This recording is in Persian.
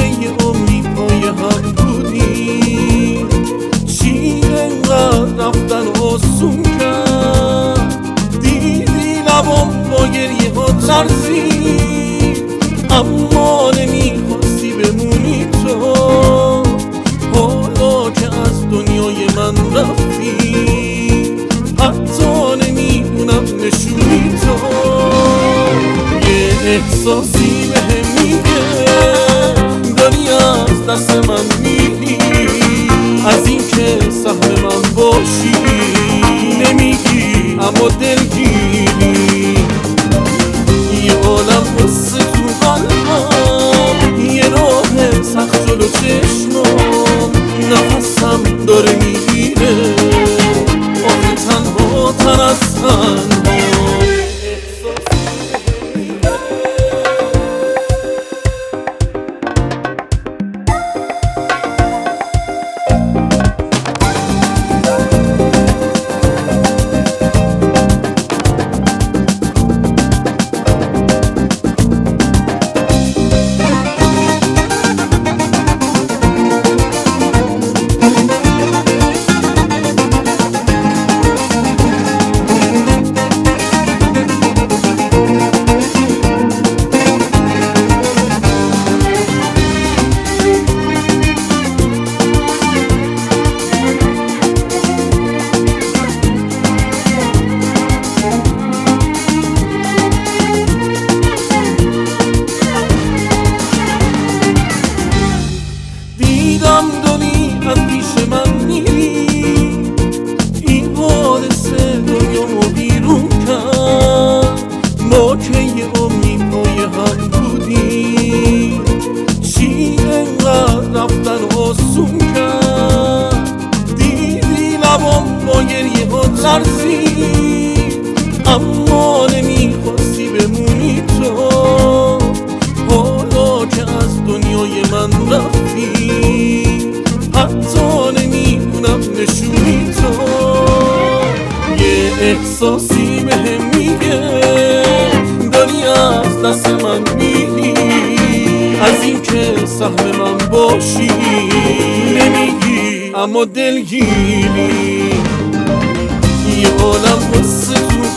یه عمری پای هم بودیم، چی انقدر رفتن آسون کرد؟ دیدی لبام با گریه ها ترسید، اما نمیخواستی بمونی تو. حالا که از دنیای من رفتی، حتی نمیدونم نشونی تو. یه احساسی بهم میگه داری از دست من میری، از این که سهم من باشی نمیگی اما دلگیری. یه عالم قصه تو قلبم، یه راه سخت جلو چشمم، نفسم داره میگیره آخه تنها تر از تنها. دیدم داری از پیش من میری، این حادثه دنیامو بیرون کرد. ما که یه عمری پای هم بودیم، چی انقدر رفتن آسون کرد؟ دیدی لبام با گریه ها ترسید، اما نمیخواستی بمونی تو. حالا که از دنیای من رفتی، حتی نمیدونم نشونی تو. یه احساسی بهم میگه داری از دست من میری، از این که سهم من باشی نمیگی اما دلگیری.